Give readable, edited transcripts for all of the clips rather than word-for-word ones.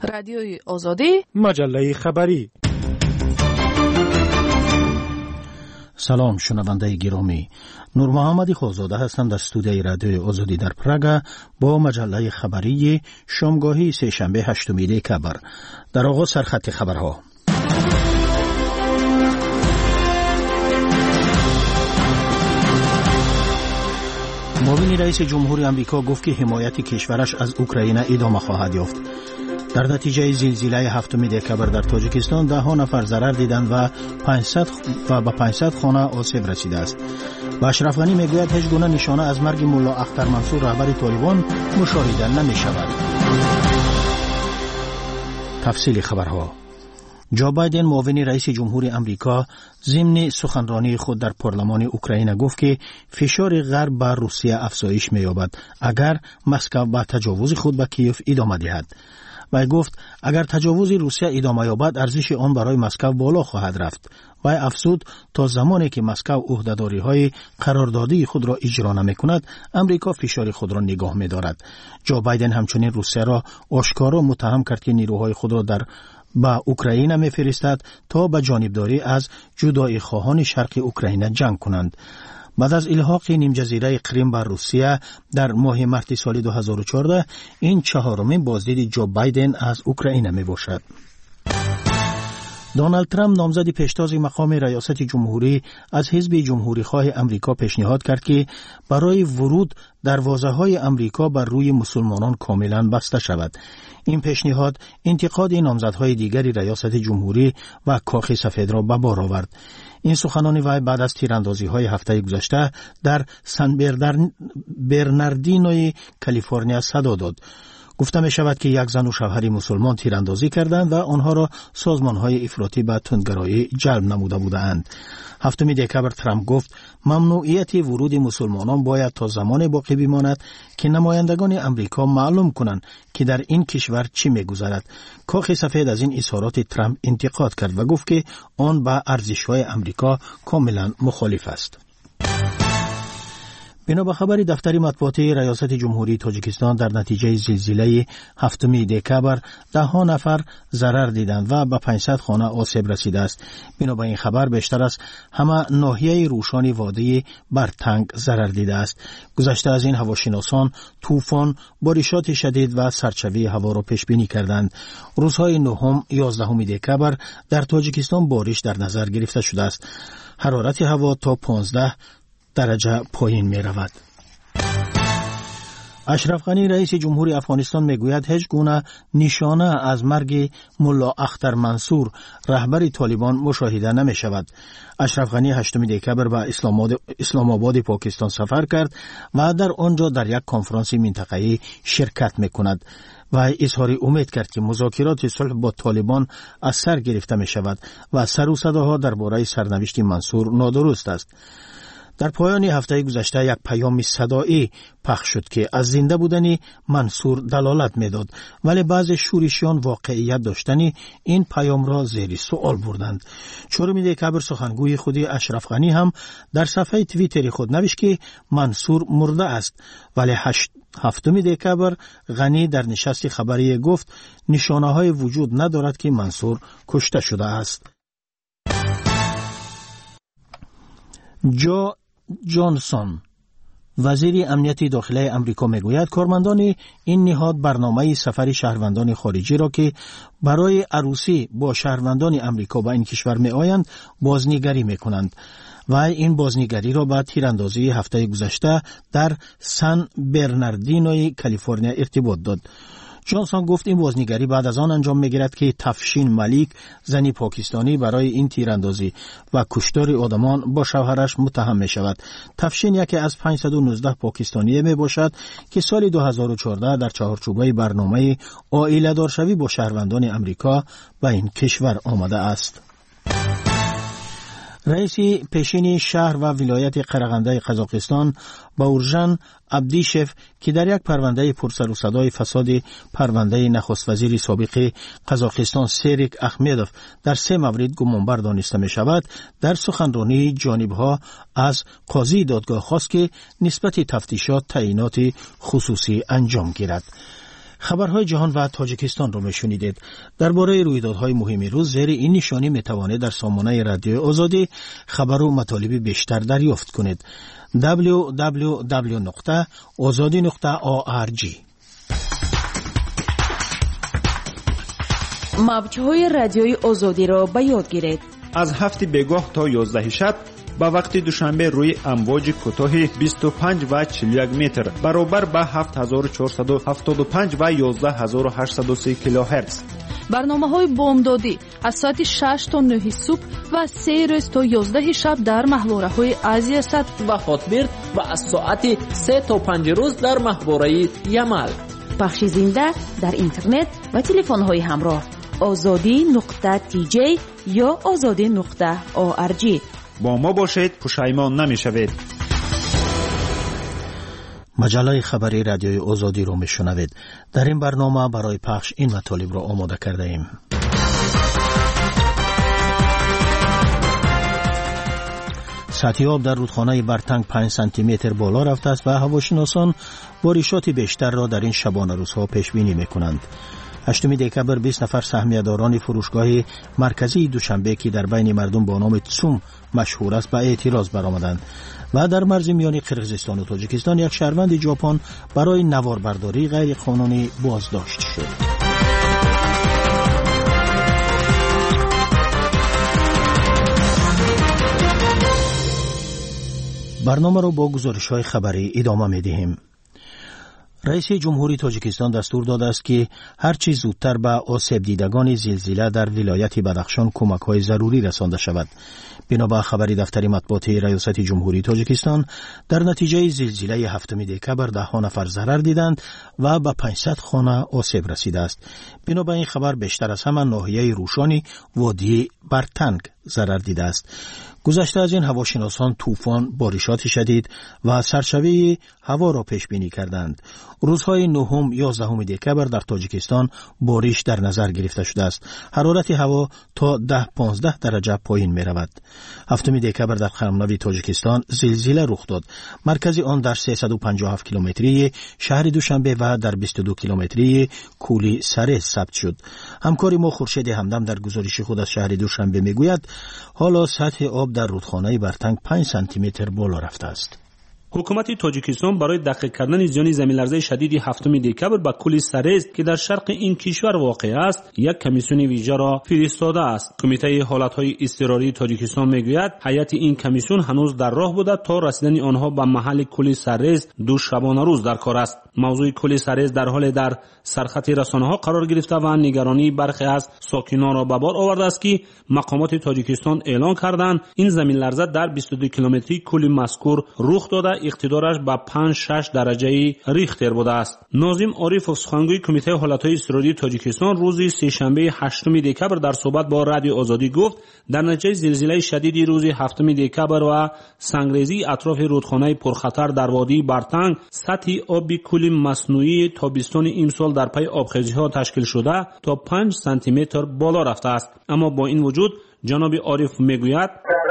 رادیوی آزادی، مجله خبری. سلام شنونده گرامی، نور محمدی خوزاده هستم در استودیوی رادیوی آزادی در پراگ با مجله خبری شامگاهی سه‌شنبه 8 دکبر. در آغاز سرخط خبرها. معاون رئیس جمهور آمریکا گفت که حمایت کشورش از اوکراین ادامه خواهد یافت. در نتیجه زلزله 7 دکبر در تاجیکستان 10 نفر ضرر دیدند و 500 خانه آسیب رسیده است. و اشرف غنی میگوید هیچ گونه نشانه از مرگ ملا اختر منصور رهبر طالبان مشاهده نمی شود. تفصیل خبرها. جو بایدن معاون رئیس جمهور آمریکا ضمن سخنرانی خود در پارلمان اوکراین گفت که فشار غرب بر روسیه افزایش می‌یابد اگر مسکو با تجاوز خود به کیف ادامه دهد. و گفت اگر تجاوز روسیه ادامه یابد ارزش آن برای مسکو بالا خواهد رفت. و افزود تا زمانی که مسکو عهده‌داری‌های قراردادی خود را اجرا نمی‌کند امریکا فشار خود را نگاه می‌دارد. جو بایدن همچنین روسیه را آشکارا متهم کرد که نیروهای خود را در با اوکراین می‌فرستد تا به جانبداری از جدایی خواهان شرق اوکراین جنگ کنند. بعد از الحاق نیم جزیره کریم بر روسیه در ماه مارس سال 2014 این چهارمین بازدید جو بایدن از اوکراین میباشد. دونالد ترامپ نامزد پیشتاز مقام ریاست جمهوری از حزب جمهوری خواه امریکا پیشنهاد کرد که برای ورود دروازه‌های امریکا بر روی مسلمانان کاملا بسته شود. این پیشنهاد انتقاد نامزدهای دیگری ریاست جمهوری و کاخ سفید را به بار آورد. این سخنان وی بعد از تیراندازی‌های هفته گذشته در سن برناردینوی کالیفرنیا صدا داد. گفته می شود که یک زن و شوهر مسلمان تیراندازی کردند و آنها را سازمان‌های افراطی به تندگرایی جلب نموده بودند. 7 دکبر ترامپ گفت ممنوعیت ورود مسلمانان باید تا زمان باقی بماند که نمایندگان امریکا معلوم کنند که در این کشور چی می‌گذرد. کاخ سفید از این اظهارات ترامپ انتقاد کرد و گفت که آن با ارزش‌های امریکا کاملا مخالف است. بنا به خبر دفتر مطبوعاتی ریاست جمهوری تاجیکستان در نتیجه زلزله 7 دکبر 10 نفر ضرر دیدند و به 500 خانه آسیب رسیده است. بنا به این خبر بیشتر از همه ناحیه روشان وادی برتنگ ضرر دیده است. گذشته از این هواشناسان طوفان، بارشات شدید و سرچوی هوا را پیش بینی کردند. روزهای 9 11 دکبر در تاجیکستان بارش در نظر گرفته شده است. حرارت هوا تا 15 درجه پایین می رود. اشرف غنی رئیس جمهور افغانستان می گوید هیچ گونه نشانه از مرگ ملا اختر منصور رهبر طالبان مشاهده نمی شود. اشرف غنی 8 دکبر به اسلام آباد پاکستان سفر کرد و در آنجا در یک کنفرانس منطقه‌ای شرکت می کند و اظهار امید کرد که مذاکرات صلح با طالبان از سر گرفته می شود و سر و صداها درباره سرنوشت منصور نادرست است. در پایان هفته گذشته یک پیام صدایی پخش شد که از زنده بودن منصور دلالت می‌داد، ولی بعضی شورشیان واقعیت داشتن این پیام را زیر سوال بردند. 4 دکبر سخنگوی خود اشرف غنی هم در صفحه توییتر خود نوشت که منصور مرده است، ولی 7 دکبر غنی در نشست خبری گفت نشانه‌های وجود ندارد که منصور کشته شده است. جو جانسون وزیر امنیت داخلی امریکا میگوید کارمندان این نهاد برنامه سفر شهروندان خارجی را که برای عروسی با شهروندان امریکا به این کشور میآیند بازنگری میکنند و این بازنگری را به تیراندازی هفته گذشته در سن برناردینوی کالیفرنیا ارتباط داد. جانسون گفت این بازنگری بعد از آن انجام میگیرد که تفشین ملیک زنی پاکستانی برای این تیراندازی و کشتار آدمان با شوهرش متهم می شود. تفشین یکی از 519 پاکستانی می باشد که سال 2014 در چهارچوبه برنامه عائله دارشوی با شهروندان امریکا به این کشور آمده است. رئیس پیشین شهر و ولایت قرغنده قزاقستان باورژان عبدیشف که در یک پرونده پرسر و صدای فساد پرونده نخست وزیر سابق قزاقستان سیریک احمدوف در 3 مورد گمانبر دانسته می شود، در سخنرانی جانبها از قاضی دادگاه خواست که نسبت تفتیشات تعیینات خصوصی انجام گیرد. خبرهای جهان و تاجیکستان را میشنیدید. درباره رویدادهای مهم روز زیر این نشانی میتوانید در سامانه رادیو آزادی خبر و مطالب بیشتر دریافت کنید. www.azadi.org. موج‌های رادیوی آزادی را به یاد گیرید. از 7 بگاه تا 11 شب با وقت دوشنبه روی امواج کوتاه 25 و 41 متر برابر با 7475 و 11803 کیلوهرتز. برنامه‌های بامدادی از ساعت 6 تا 9 صبح و 3 روز تا 11 شب در محوره‌های آسیا و هاتبرد و از ساعت 3 تا 5 روز در محوره یمل. پخش زنده در اینترنت و تلفن‌های همراه azadi.tj یا azadi.org. با ما باشید، پشیمان نمی‌شوید. مجله خبری رادیوی آزادی رو میشنوید. در این برنامه برای پخش این مطالب را آماده کرده ایم. سطح آب در رودخانه برتنگ 5 سانتی متر بالا رفته است و هواشناسان بارشات بیشتر را در این شبانه روزها پیش بینی می‌کنند. 8 دکبر 20 نفر سهمیه‌داران فروشگاه مرکزی دوشنبه که در بین مردم با نام تسوم مشهور است به اعتراض برآمدند و در مرز میان قرقیزستان و تاجیکستان یک شهروند ژاپن برای نواربرداری غیر قانونی بازداشت شد. برنامه را با گزارش‌های خبری ادامه می‌دهیم. رئیس جمهوری تاجیکستان دستور داده است که هر چه زودتر به آسیب دیدگان زلزله در ولایت بدخشان کمک‌های ضروری رسانده شود. بنابر خبری دفتر مطبوعات ریاست جمهوری تاجیکستان، در نتیجه زلزله 7 دکبر 10 نفر ضرر دیدند و به 500 خانه آسیب رسیده است. بنابر این خبر بیشتر از همه ناحیه روشانی وادی برتنگ ضرر دیده است. گذشته از این هواشناسان طوفان، بارشات شدید و سرشوی هوا را پیش بینی کردند. روزهای 9 11 دکبر در تاجیکستان بارش در نظر گرفته شده است. حرارت هوا تا 10-15 درجه پایین می رود. 7 دکبر در خرمنوی تاجیکستان زلزله رخ داد. مرکز آن در 357 کیلومتری شهر دوشنبه و در 22 کیلومتری کولی سرز ثبت شد. همکار ما خورشید همدم در گزارش خود از شهر دوشنبه میگوید حالا سطح آب در رودخانه برتنگ 5 سانتی متر بالا رفته است. حکومت تاجیکستان برای دقیق کردن زیان زمین‌لرزه شدید 7 دکبر به کولی سرز که در شرق این کشور واقع است یک کمیسیون ویژه را فرستاده است. کمیته حالت‌های اضطراری تاجیکستان میگوید هیئت این کمیسیون هنوز در راه بوده تا رسیدن آنها به محل کولی سرز دو شبانه روز در کار است. موضوع کولی سرز در حال در سرخط رسانه‌ها قرار گرفته و نگرانی برخی از ساکنان را به بار آورده است که مقامات تاجیکستان اعلام کردند این زمین‌لرزه در 22 کیلومتری کولی مذکور رخ داده، اقتدارش به 5-6 درجه ریختر بوده است. ناظم عارفوف سخنگوی کمیته حالت‌های اضطراری تاجیکستان روز سه‌شنبه 8 دکبر در صحبت با رادیو آزادی گفت در نتیجه زلزله شدید روز 7 دکبر و سنگریزی اطراف رودخانه پرخطر در وادی برتنگ سطح آب کولی مصنوعی تابستان امسال در پی آبخیزی‌ها تشکیل شده تا 5 سانتی متر بالا رفته است. اما با این وجود جناب عارف میگوید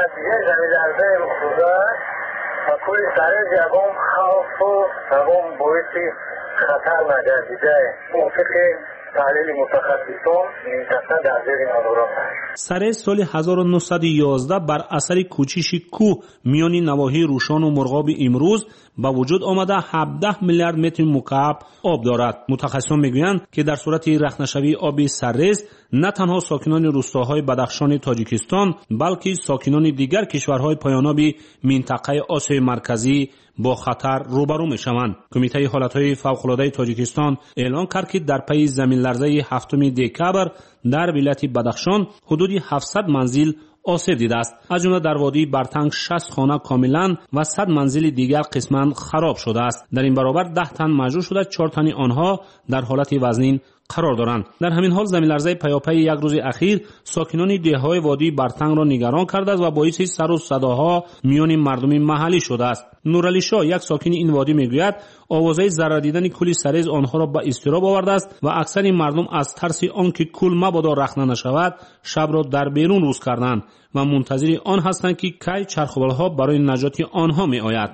کولی سرز یکم خوف و یکم باعث خطر نگردیده موافق تحلیل متخصصان منطقه در زیر نظارت است. سرز سال 1911 بر اثر کوچیش کوه میان نواحی روشان و مرغاب امروز با وجود آمده 17 میلیارد متر مکعب آب دارد. متخصصان میگویند که در صورت رخنه‌شوی آب سرز نه تنها ساکنان روستاهای بدخشان تاجیکستان بلکه ساکنان دیگر کشورهای پایاناب منطقه آسیای مرکزی با خطر روبرو میشوند. کمیته حالت‌های فوق‌العاده تاجیکستان اعلام کرد که در پی زمین‌لرزه 7 دکبر در ولایت بدخشان حدود 700 منزل آسیب دیده است. از جمله در وادی برتنگ 60 خانه کاملا و 100 منزل دیگر قسماً خراب شده است. در این برابر 10 تن مجروح شده، 4 تن آنها در حالت وزنین قرار دارند. در همین حال زمین‌لرزه پیاپی یک روز اخیر ساکنان دهه‌های وادی برتنگ را نگران کرده است و باعث سر و صداها میان مردم محلی شده است. نورعلی شاه یک ساکن این وادی میگوید آوازهای ضرر دیدن کولی سرز آنها را به اضطراب آورده است و اکثر مردم از ترس آنکه کول مبادا رخنه نشود شب را در بیرون روز کردند. و منتظر آن هستند که کی چرخوبالها برای نجات آنها می آید.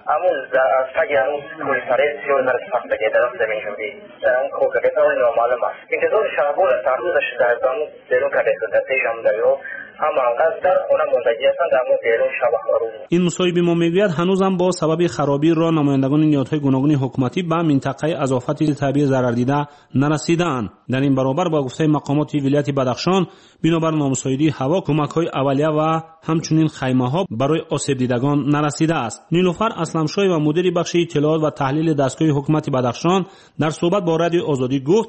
این مصاحبه ما میگوید هنوزم با سبب خرابی راه نمایندگان نهادهای گوناگون حکومتی به منطقه از آفات طبیعی ضرر دیده نرسیدند. در این برابر با گفته مقامات ولایت بدخشان بنابر نامساعدی هوا کمک‌های اولیه و همچنین خیمه‌ها برای آسیب دیدگان نرسیده است. نیلوفر اسلمشاه و مدیر بخش اطلاعات و تحلیل دستگاه حکومت بدخشان در صحبت با رادیو آزادی گفت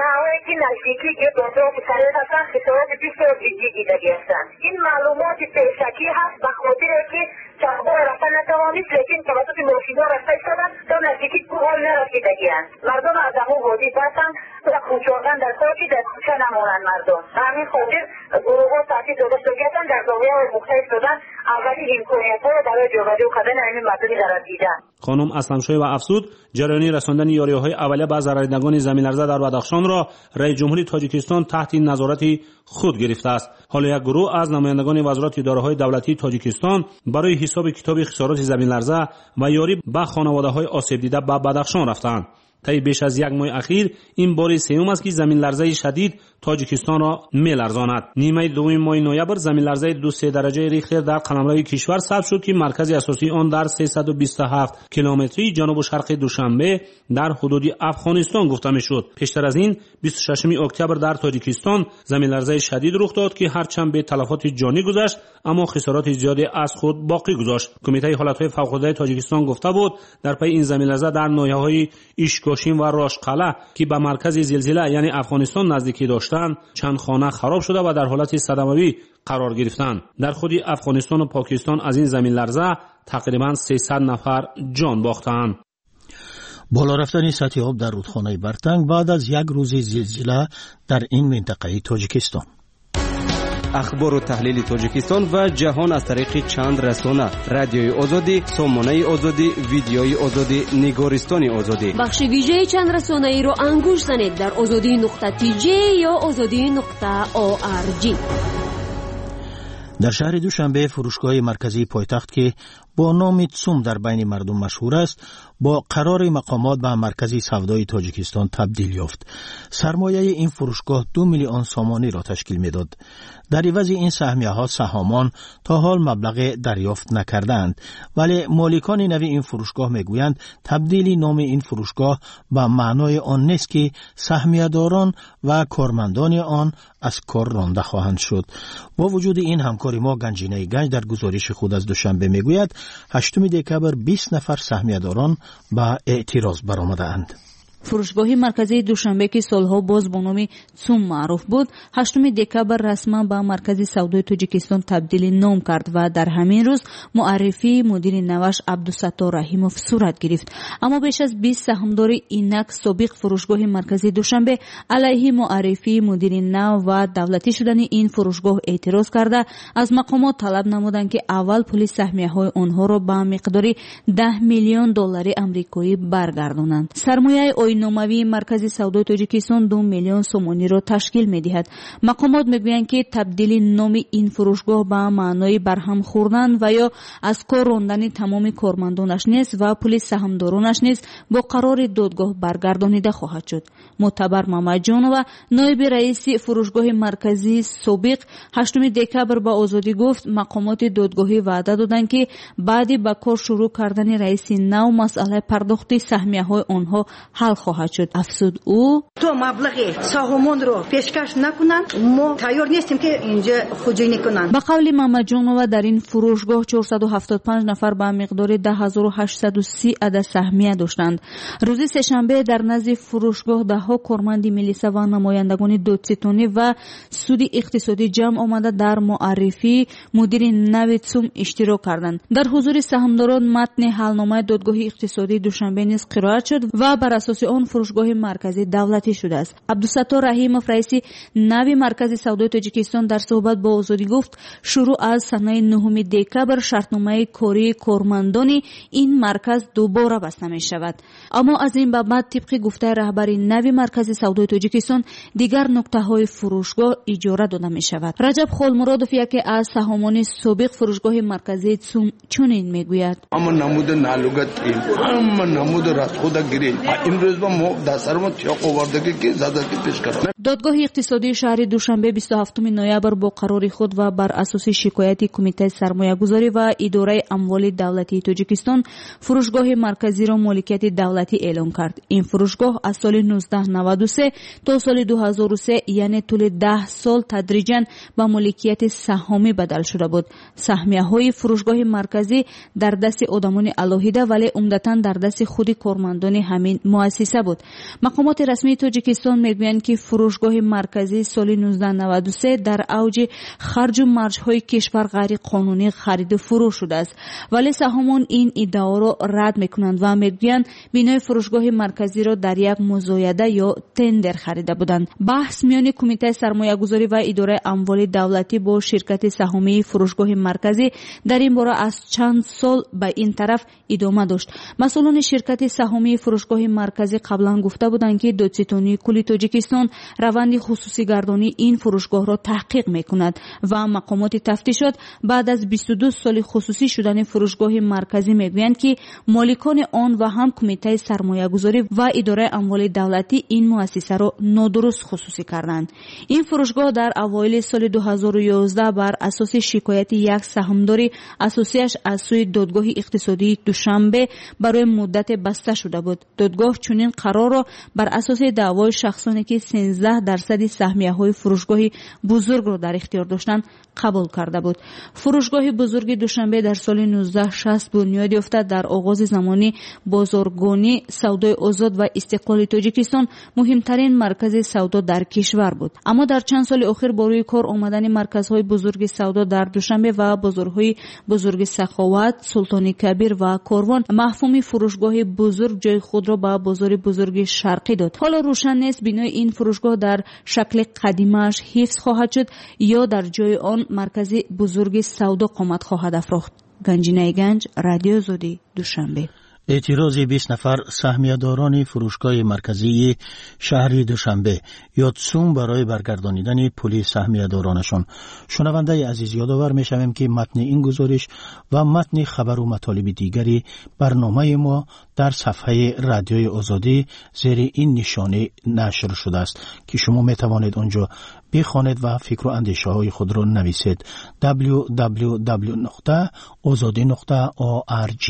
نزدیکی که دکتر سرت هستن خسارت بسیار جدی دیده هستند. این معلومات پیشکی هست به خاطر که چرخبال رفتن نتوانید، لیکن توسط ماشینا رفته ایستادن تا نزدیکی کوه نرسیدگی‌اند. مردم از همون وادی بستن و کوچاندن در کوچه در کوچه نمانند مردم. همین خاطر گروه‌ها تحصیل داده شدن در زاویه‌های مختلف دادن اولی امکانیت‌ها را برای جابجا کردن همین مردم ضرر دیده. خانم اسلمشاه و افزود جریان رساندن یاریه‌های اولیه به ضرردیدگان زمین‌لرزه در بدخشان را رئیس جمهوری تاجیکستان تحت نظارت خود گرفته است. حالا یک گروه از نمایندگان وزارت اداره‌های دولتی تاجیکستان برای حساب کتاب خسارات زمین‌لرزه و یاری به خانواده‌های آسیب دیده به بدخشان رفتند. طی بیش از یک ماه اخیر این بار سوم است که زمین لرزه شدید تاجیکستان را می‌لرزاند. نیمه دوم ماه نوامبر زمین لرزه 2.3 درجه ریختر در قلمرو کشور ثبت شد که مرکز اساسی آن در 327 کیلومتری جنوب شرق دوشنبه در حدود افغانستان گفته می‌شد. پیشتر از این 26 اکتبر در تاجیکستان زمین لرزه شدید رخ داد که هرچند به تلفات جانی گذشت اما خسارات زیادی از خود باقی گذاشت. کمیته حالت‌های فوق‌العاده تاجیکستان گفته بود در پی این زمین لرزه در ناحیه‌های ایشکاشین و راشقله که به مرکز زلزله یعنی افغانستان نزدیکی داشتند چند خانه خراب شده و در حالت صدمه‌ای قرار گرفتند. در خود افغانستان و پاکستان از این زمین لرزه تقریبا 300 نفر جان باختند. بالا رفتن سطح آب در رودخانه برتنگ بعد از یک روز زلزله در این منطقه تاجیکستان. اخبار و تحلیل تاجیکستان و جهان از طریق چند رسانه: رادیوی آزادی، سامانه آزادی، ویدیوی آزادی، نگارستان آزادی. بخش ویژه چند رسانه ای را انگوش زنید در azadi.tj یا azadi.org. در شهر دوشنبه فروشگاه مرکزی پایتخت که با نام تسوم در بین مردم مشهور است با قرار مقامات به مرکزی سودای تاجیکستان تبدیل یافت. سرمایه این فروشگاه 2 میلیون سامانی را تشکیل میداد. در عوض این سهمیه ها سهامان تا حال مبلغ دریافت نکردند، ولی مالکان نوی این فروشگاه میگویند تبدیل نام این فروشگاه به معنای آن نیست که سهمیه داران و کارمندان آن از کار رانده خواهند شد. با وجود این همکاری ما گنجینه گنج در گزارش خود از دوشنبه میگوید 8 دکبر 20 نفر سهمیه داران به اعتراض برآمدند. فروشگاه مرکزی دوشنبه که سالها باز با نام تسوم معروف بود 8 دکبر رسما به مرکز سودای تاجیکستان تبدیل نام کرد و در همین روز معرفی مدیر نوش عبدالستار رحیموف صورت گرفت. اما بیش از 20 سهامدار اینک سابق فروشگاه مرکزی دوشنبه علیه معرفی مدیر نو و دولتی شدن این فروشگاه اعتراض کرده از مقامات طلب نمودند که اول پول سهمیه‌های آنها را به مقدار 10 میلیون دلار آمریکایی برگردانند. سرمایه ناموی مرکز سودای تاجیکستان 2 میلیون سومانی را تشکیل می‌دهد. مقامات میگویند که تبدیل نام این فروشگاه به معنای برهم خوردن و یا از کار راندن تمام کارمندانش نیست و پول سهامدارانش نیز با قرار دادگاه برگردانیده خواهد شد. معتبر محمد جانو نایب رئیس فروشگاه مرکزی سابق 8 دکبر با آزادی گفت مقامات دادگاهی وعده دادند که بعد با کار شروع کردن رئیس نو مسئله پرداخت سهمیه‌های آنها حل خواهد شد. افزود او تو مبلغ سهامان رو پیشکش نکنن ما تیار نیستیم که اینجا خوجینی کنن. به قول محمد جانو در این فروشگاه 475 نفر به مقدار 10830 عدد سهمیه داشتند. روز سه‌شنبه در نزد فروشگاه دهها کارمند ملیسا و نمایندگان دادستانی و سود اقتصادی جمع آمده در معرفی مدیر نو تسوم اشتراک کردند. در حضور سهامداران متن حلنامه دادگاه اقتصادی دوشنبه نیز قرائت شد و بر اساس он фурӯшгоҳи марказӣ давлатӣ шудааст. абдусаттор раҳимов раиси нави маркази савдои тоҷикистон дар суҳбат бо озодӣ гуфт шурӯъ аз санаи 9 декабр шартномаи кории кормандони ин марказ дубора баста мешавад. аммо аз ин ба баъд тибқи гуфтаи раҳбари нави маркази савдои тоҷикистон дигар нуқтаҳои фурӯшгоҳ иҷора дода мешавад. раҷаб холмуродов яке аз саҳомони собиқ фурӯшгоҳи марказии ЦУМ чунин мегӯяд. ама намуда налугат ама намуда расхода гирем имрӯз ба мо дастармо тиёқ овардаги ки задаки пешкара. додгоҳи иқтисодии шаҳри душанбе 27 ноябр бо қарори худ ва бар асоси шикояти кумитаи сармоягузорӣ ва идораи амволи давлатии тоҷикистон фурӯшгоҳи марказиро моликияти давлатӣ эълон кард. ин фурӯшгоҳ аз соли 1993 то соли 2003 яъне тӯли 10 сол тадриҷан ба моликияти саҳомӣ бадал шуда буд. саҳмияҳои фурӯшгоҳи марказӣ дар дасти одамони алоҳида вале умдатан дар дасти худи кормандони ҳамин муассиса буд. мақомоти расмии тоҷикистон мегӯянд ки фурӯшгоҳи марказӣ соли 1993 дар авҷи харҷу марҷҳои кишвар ғайриқонунӣ хариду фурӯш шудааст, вале саҳомон ин иддаоро рад мекунанд ва мегӯянд бинои фурӯшгоҳи марказиро дар як музояда ё тендер харида буданд. баҳс миёни кумитаи сармоягузорӣ ва идораи амволи давлатӣ бо ширкати саҳомии фурӯшгоҳи марказӣ дар ин бора аз чанд сол ба ин тараф идома дошт. масъулони ширкати саҳомии фурӯшгоҳи марказӣ қаблан гуфта буданд ки додситонии кулли тоҷикистон раванди хусусигардонии ин фурӯшгоҳро таҳқиқ мекунад ва мақомоти тафтишот баъд аз 22 соли хусусӣ шудани фурӯшгоҳи марказӣ мегӯянд ки моликони он ва ҳам кумитаи сармоягузорӣ ва идораи амволи давлатӣ ин муассисаро нодуруст хусусӣ карданд. ин фурӯшгоҳ дар авоили соли 2011 бар асоси шикояти як саҳмдори асосияш аз сӯи додгоҳи иқтисодии душанбе барои муддате баста шуда буд. додгоҳ чунин қарорро бар асоси даъвои шахсоне ки 13% саҳмияҳои фурӯшгоҳи бузургро дар ихтиёр доштанд қабул карда буд. фурӯшгоҳи бузурги душанбе дар соли 1960 бунёд ёфта дар оғози замони бозоргонӣ савдои озод ва истиқлоли тоҷикистон муҳимтарин маркази савдо дар кишвар буд. аммо дар чанд соли охир бо рӯи кор омадани марказҳои бузурги савдо дар душанбе ва бозорҳои бузурги саховат, султони кабир ва корвон мафҳуми фурӯшгоҳи бузург ҷои худро ба бозори бузурги шарқӣ дод. ҳоло рӯшан нест бинои ин фурӯшгоҳ дар шакли қадимааш ҳифз хоҳад шуд ё дар ҷои он маркази бузурги савдо қомат хоҳад афрохт. ганҷинаи ганҷ, радиои озодӣ, душанбе. اعتراضی 20 نفر سهمیه‌داران فروشگاه مرکزی شهری دوشنبه یا ЦУМ برای برگردانیدن پول سهمیه‌دارانشان. شنونده عزیز یادآور می‌شویم که متن این گزارش و متن خبر و مطالب دیگری برنامه ما در صفحه رادیوی آزادی زیر این نشانه نشر شده است که شما می‌توانید آنجا بخوانید و فکر و اندیشه‌های خود را نویسید. www.azadi.org.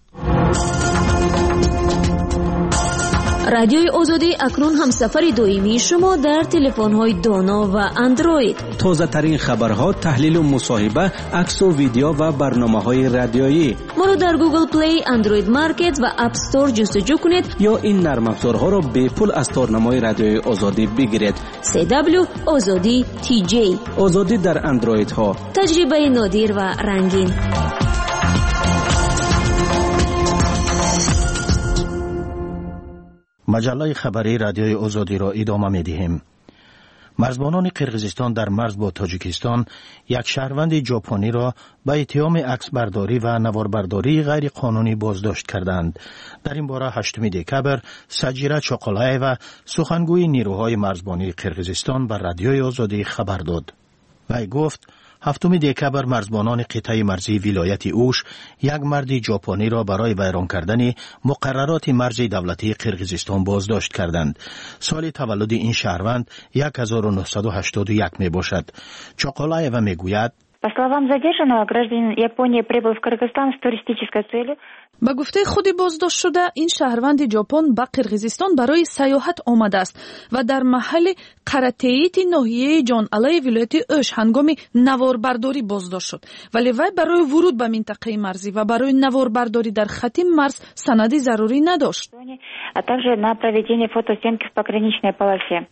رادیوی آزادی اکنون همسفر دائمی شما در تلفن‌های دانا و اندروید. تازه‌ترین خبرها، تحلیل و مصاحبه، عکس و ویدیو و برنامه‌های رادیویی. ما رو در گوگل پلی، اندروید مارکت و اپ استور جستجو کنید یا این نرم افزارها را به پول از تارنمای رادیوی آزادی بگیرید. CW آزادی TJ. آزادی در اندروید ها. تجربه نادر و رنگین. مجله خبری رادیوی آزادی را ادامه می‌دهیم. مرزبانان قرقیزستان در مرز با تاجیکستان یک شهروند ژاپنی را به اتهام عکسبرداری و نواربرداری غیر قانونی بازداشت کردند. در این باره 8 دکبر سجیره چاقالایوا سخنگوی نیروهای مرزبانی قرقیزستان به رادیوی آزادی خبر داد. وی گفت 7 دکبر مرزبانان قطعه مرزی ولایت اوش یک مرد ژاپنی را برای ویران کردن مقررات مرزی دولتی قرقیزستان بازداشت کردند. سال تولد این شهروند 1981 می باشد. چاقالایوا می گوید По словам задержанного, гражданин Японии прибыл в Кыргызстан с туристической целью. ба гуфтаи худи боздоштшуда ин шаҳрванди ҷопон ба қирғизистон барои саёҳат омадааст ва дар маҳалли қаратеити ноҳияи ҷоналаи вилояти ӯш ҳангоми наворбардорӣ боздошт шуд, вале вай барои вуруд ба минтақаи марзӣ ва барои наворбардорӣ дар хати марз санади зарурӣ надошт. А также на проведение фотосъемки в пограничной полосе.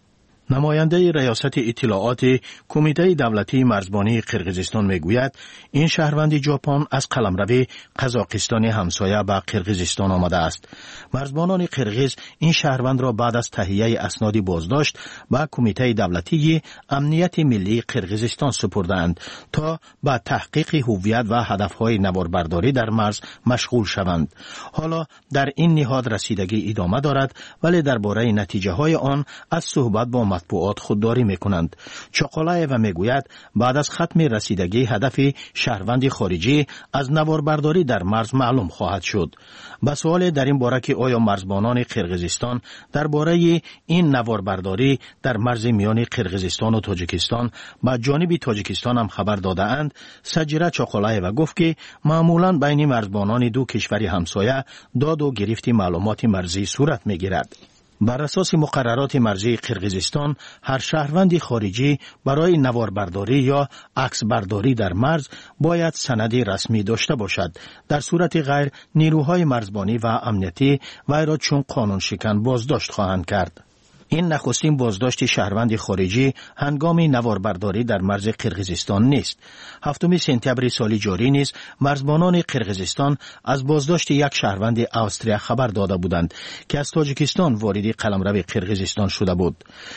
نماینده ریاست اطلاعات کمیته دولتی مرزبانی قرقیزستان میگوید این شهروند ژاپن از قلمرو قزاقستان همسایه به قرقیزستان آمده است. مرزبانان قرقیز این شهروند را بعد از تهیه اسناد بازداشت به کمیته دولتی امنیت ملی قرقیزستان سپردند تا به تحقیق هویت و هدفهای نواربرداری در مرز مشغول شوند. حالا در این نهاد رسیدگی ادامه دارد، ولی درباره نتیجه های آن از صحبت با مطبوعات خودداری میکنند. چاقالایو میگوید بعد از ختم رسیدگی هدف شهروند خارجی از نواربرداری در مرز معلوم خواهد شد. به سوال در این باره که آیا مرزبانان قرقیزستان درباره این نواربرداری در مرز میان قرقیزستان و تاجیکستان به جانب تاجیکستان هم خبر داده اند، سجیره چاقالایو گفت که معمولا بین مرزبانان دو کشور همسایه داد و گرفت معلومات مرزی صورت میگیرد. بر اساس مقررات مرزی قرقیزستان هر شهروند خارجی برای نواربرداری یا عکسبرداری در مرز باید سند رسمی داشته باشد. در صورت غیر نیروهای مرزبانی و امنیتی وی را چون قانون شکن بازداشت خواهند کرد. این نخستین بازداشت شهروند خارجی هنگام نواربرداری در مرز قرقیزستان نیست. 7 سپتامبر سال جاری نیز مرزبانان قرقیزستان از بازداشت یک شهروند استریا خبر داده بودند که از تاجیکستان وارد قلمرو قرقیزستان شده بود.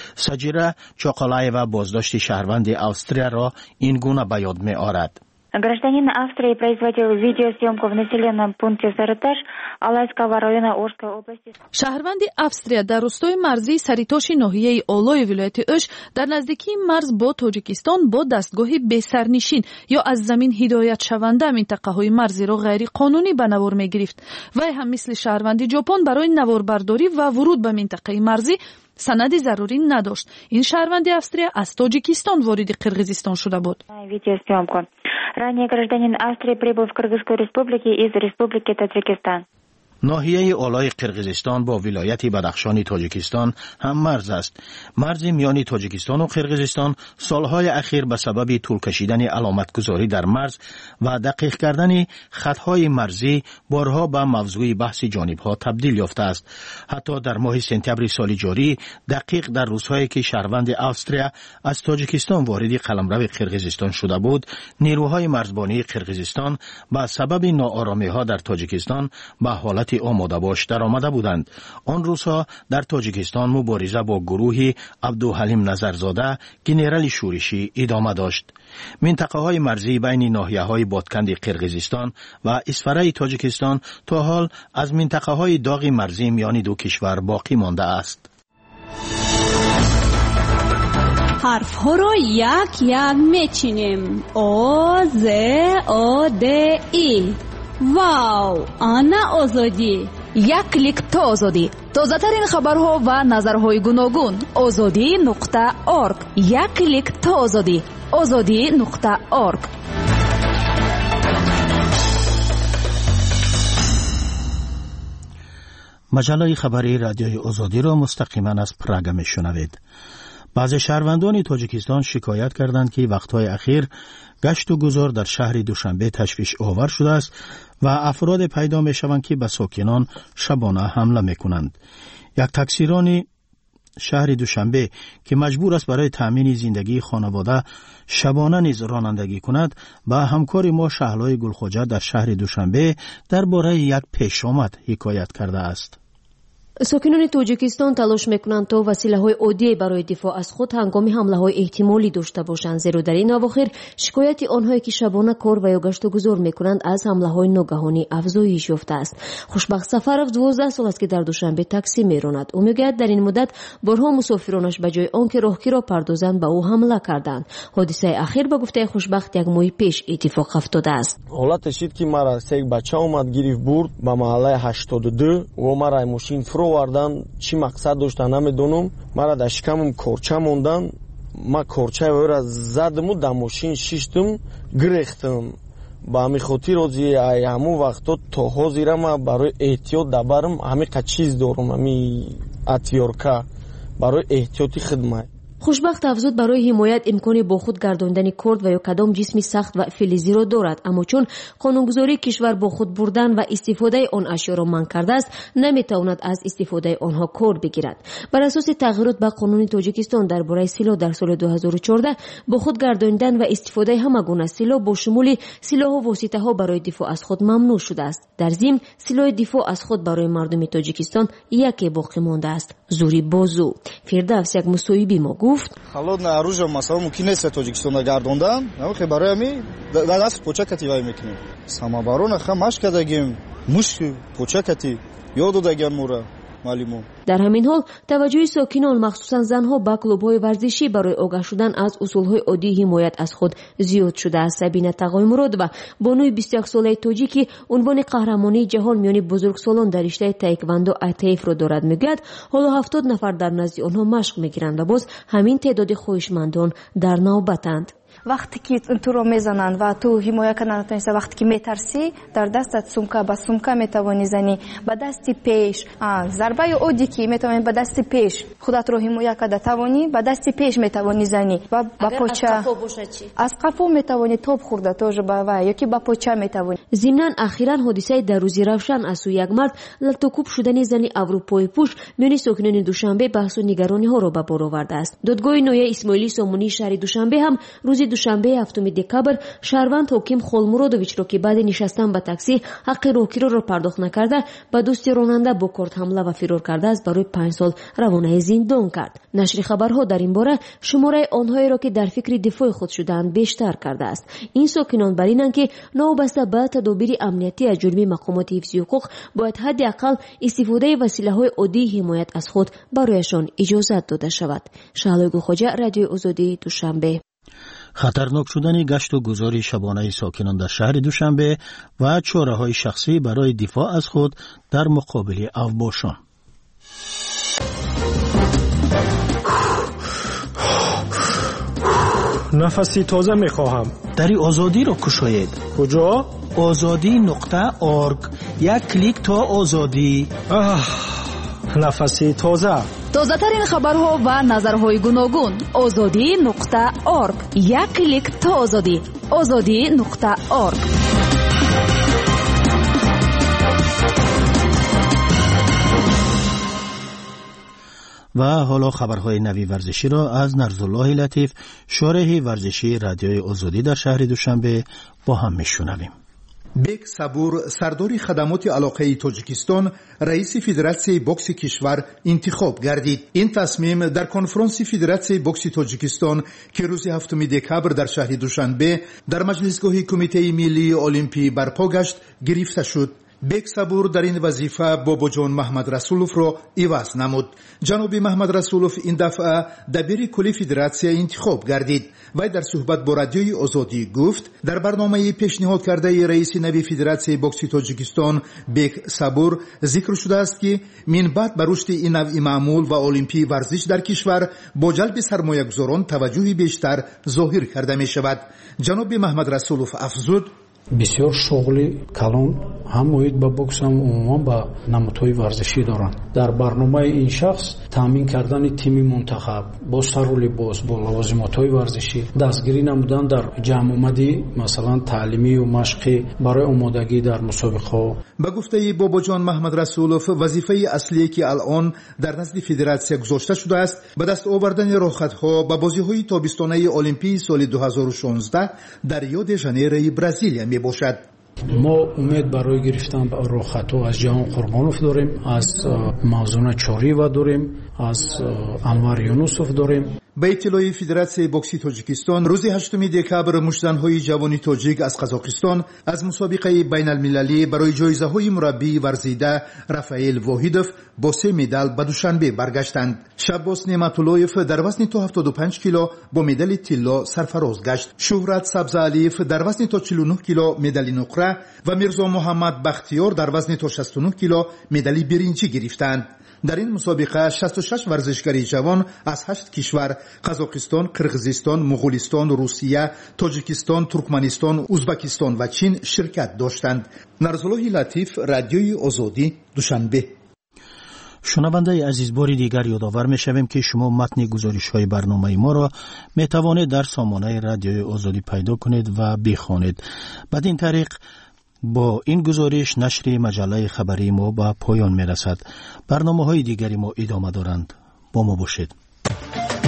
سجیره چاقالایو بازداشت شهروند استریا را این گونه به یاد می آورد. Гражданин Австрии производил видеосъемку в населенном пункте Сарыташ Алайского района Орской области. شهروند австрия در روستای مرزی سریتاش ناحیه آلای ولایت اوش در نزدیکی مرز با تاجیکستان با دستگاه بسرنشین یا از زمین هدایت شونده منطقه‌های مرزی را غیر قانونی به نوار می‌گرفت. وی هم مثل شهروند ژاپن برای نواربرداری و ورود به منطقه مرزی سند ضروری نداشت. این شهروند австрия از تاجیکستان وارد قرقیزستان شده بود. Видеосъемку. Ранее гражданин Австрии прибыл в Кыргызскую республику из республики Таджикистан. ناحیه آلای قرقیزستان با ولایت بدخشان تاجیکستان هم مرز است. مرز میان تاجیکستان و قرقیزستان سالهای اخیر به سبب طول کشیدن علامتگذاری در مرز و دقیق کردن خطهای مرزی بارها به موضوع بحث جانبها تبدیل یافته است. حتی در ماه سپتامبر سال جاری دقیق در روزهایی که شهروند استریا از تاجیکستان وارد قلمرو قرقیزستان شده بود، نیروهای مرزبانی قرقیزستان به سبب ناآرامی‌ها در تاجیکستان به حالت آماده باش در آمده بودند. آن روزها در تاجیکستان مبارزه با گروه عبدالحلیم نظرزاده گنرال شورشی ادامه داشت. منطقه های مرزی بین ناحیه های بادکند قرقیزستان و اسفره تاجیکستان تا حال از منطقه های داغ مرزی میان دو کشور باقی مانده است. حرف ها را یک یک میچینیم. آ ز آ د ای. واو، آنا آزادی. یک کلیک تا آزادی. تازه ترین خبرها و نظرهای گوناگون. azadi.org. یک کلیک تا آزادی. azadi.org. مجله خبری رادیوی آزادی را مستقیما از پراگ میشنوید. بعضی شهروندان تاجیکستان شکایت کردند که وقتهای اخیر گشت و گذار در شهر دوشنبه تشویش آور شده است و افراد پیدا می شوند که به ساکنان شبانه حمله می کنند. یک تاکسیرانی شهر دوشنبه که مجبور است برای تأمین زندگی خانواده شبانه نیز رانندگی کند با همکار ما شهلای گلخوجه در شهر دوشنبه درباره یک پیشامد حکایت کرده است. ساکنان تاجیکستان تلاش میکنند تا وسیله‌های عادی برای دفاع از خود هنگام حمله‌های احتمالی داشته باشند، زیرا در این اواخر شکایت آنهایی که شبانه کار و یا گشت و گذار میکنند از حمله‌های ناگهانی افزایش یافته است. خوشبخت سفرов 12 سال است که در دوشنبه تاکسی میراند. او میگوید در این مدت بارها مسافرانش به جای آنکه راهگیر را پردازند به او حمله کردند. حادثه اخیر به گفته خوشبخت یک ماه پیش اتفاق افتاده است. حالتش این که مرا یک بچه اومد گرفت برد به محله 82 و مرا ماشین وردن چی مقصد داشتن نمیدونم. مرا در شکمم کورچه موندن. ما کورچه او را زدم و در ماشین شیشتم گریختم. با همین خاطر روزی همون وقتا تا حاضر ما برای احتیاط دبرم همین چیز دارم، همین اتیارکا برای احتیاطی خدمت. хушбахт афзуд барои ҳимоят имкони бо худ гардондани корд ва ё кадом ҷисми сахт ва филзиро дорад, аммо чун қонунгузории кишвар бо худ бурдан ва истифодаи он ашёро манъ кардааст, наметавонад аз истифодаи онҳо кор бигирад. бар асоси тағйирот ба қонуни Тоҷикистон дар бораи силоҳ дар соли 2014 бо худ гардонидан ва истифодаи ҳама гуна силоҳ бо шумули силоҳу воситаҳо барои дифоъ аз худ мамнӯъ шудааст. дар зимн силоҳи дифоъ аз худ барои мардуми Тоҷикистон яке боқӣ мондааст: зури бозу. фирдавс як мусоҳиби мо гуфт: холодное оружие масала мумкин нест Тоҷикистон гардондан, навохе барои ами даст почакати вай мекунем. самооборона ха маш кардагим, мушк почакати ёд додаган мура маълумо. дар ҳамин ҳол таваҷҷӯҳи сокинон махсусан занҳо ба клубҳои варзишӣ барои огаҳ шудан аз усулҳои оддии ҳимоят аз худ зиёд шудааст. Сабина Тағоймуродова, бонуи 21 солаи тоҷик ки унвони қаҳрамонии ҷаҳон миёни бузургсолон дар риштаи таеквондо АТФ-ро дорад, мегӯяд ҳоло 70 нафар дар назди онҳо машқ мегиранд ва боз ҳамин теъдоди хоҳишмандон дар навбатанд. вақте ки туро мезананд ва ту ҳимоя карда натавонисӣ, вақте ки метарсӣ, дар дастат сумка ба сумка метавонӣ занӣ, ба дасти пеш зарбаи оддӣ ки метавонӣ ба дасти пеш худатро ҳимоя карда тавонӣ, ба дасти пеш метавонӣ занӣ ва ба поча аз қафо метавонӣ тоб хӯрда тоже ба вай ёки ба поча метавонӣ. зимнан ахиран ҳодисаи дар рӯзи равшан аз сӯи як мард лалтукуб шудани зани аврупои пуш миёни сокинони Душанбе баҳсу нигарониҳоро ба бор овардааст. додгоҳи ноҳияи Исмоилӣ Сомонии шаҳри Душанбе ҳам рӯзи душанбе 7 декабр шаҳрванд ҳоким Холмуродовичро ки баъди нишастан ба таксӣ ҳаққи роҳгироро пардохт накарда ба дӯсти ронанда бо корд ҳамла ва фирор кардааст, барои 5 сол равонаи зиндон кард. нашри хабарҳо дар ин бора шумораи онҳоеро ки дар фикри дифои худ шудаанд бештар кардааст. ин сокинон бар инанд ки новобаста ба тадобири амнияти аз ҷониби мақомоти ҳифзи ҳуқуқ бояд ҳадди аққал истифодаи василаҳои оддии ҳимоят аз худ барояшон иҷозат дода шавад. Шаҳлои Гулхоҷа, Радиои Озодӣ, Душанбе. хатарнок шудани гашту гузори шабонаи сокинон дар шаҳри Душанбе ва чораҳои шахсӣ барои дифоъ аз худ дар муқобили авбошон. нафаси тоза мехоҳам. дари озодиро кушоед. куҷо? ozodi.org. як клик то озодӣ. нафаси тоза. тозатарин хабарҳо ва назарҳои гуногун. ozodi.org. як клик то озодӣ. ozodi.org. و حالا خبرهای نوی ورزشی را از نرزالله لطیف، شارح ورزشی رادیوی آزادی در شهر دوشنبه با هم میشنویم. бек сабур сардори хадамоти алоқаи тоҷикистон раиси федератсияи бокси кишвар интихоб гардид. ин тасмим дар конфронси федератсияи бокси тоҷикистон ки рӯзи 7 декабр дар шаҳри душанбе дар маҷлисгоҳи кумитаи миллии олимпӣ барпо гашт гирифта шуд. бек сабур дар ин вазифа бобоҷон маҳмадрасуловро иваз намуд. ҷаноби маҳмадрасулов ин дафъа дабири кулли федератсия интихоб гардид. вай дар суҳбат бо радиои озодӣ гуфт дар барномаи пешниҳод кардаи раиси нави федератсияи бокси тоҷикистон бек сабур зикр шудааст ки минбаъд ба рушди ин навъи маъмул ва олимпии варзиш дар кишвар бо ҷалби сармоягузорон таваҷҷӯҳи бештар зоҳир карда мешавад. ҷаноби маҳмадрасулов афзуд: бисёр шуғли калон ҳам оид ба бокс ҳам умуман ба намудҳои варзишӣ доранд. дар барномаи ин шахс таъмин кардани тими мунтахаб бо сару либос бо лавозимотҳои варзишӣ, дастгирӣ намудан дар ҷамъомадӣ масалан таълимию машқӣ барои омодагӣ дар мусобиқаҳо. ба гуфтаи бобоҷон маҳмадрасулов вазифаи аслие ки алон дар назди федератсия гузошта шудааст ба даст овардани роҳхатҳо ба бозиҳои тобистонаи олимпии соли 2016 дар Рио-де-Жанейрои Бразилия мебошад. мо умед барои гирифтан роҳхатҳо аз ҷаҳон қурбонов дорем, аз мавзуна чорива дорем, аз Анвар Юнусов дорем. ба иттилои федератсияи бокси тоҷикистон рӯзи 8 декабр мушзанҳои ҷавони тоҷик аз қазоқистон аз мусобиқаи байналмилалӣ барои ҷоизаҳои мураббии варзида Рафаэл Воҳидов бо 3 медал ба Душанбе баргаштанд. Шаббос Неъматуллоев дар вазни то 75 кило бо медали тилло сарфароз гашт. Шуҳрат Сабзаалиев дар вазни то 49 кило медали нуқра ва Мирзо Муҳаммад Бахтиёр дар вазни то 69 кило медали биринҷӣ гирифтанд. дар ин мусобиқа 66 варзишгари ҷавон аз 8 кишвар Қазоқистон, Қирғизистон, Муғулистон, Русия, Тоҷикистон, Туркманистон, Узбекистон ва Чин ширкат доштанд. Нарзуллоҳи Латиф, Радиои Озодӣ, Душанбе. شنونده عزیز، باری دیگر یادآور می‌شویم که شما متن گزارش‌های برنامه ما را می‌توانید در سامانه رادیوی آزادی پیدا کنید و بخوانید. بدین طریق با این گزارش نشر مجله خبری ما به پایان می‌رسد. برنامه‌های دیگری ما ادامه دارند. با ما باشید.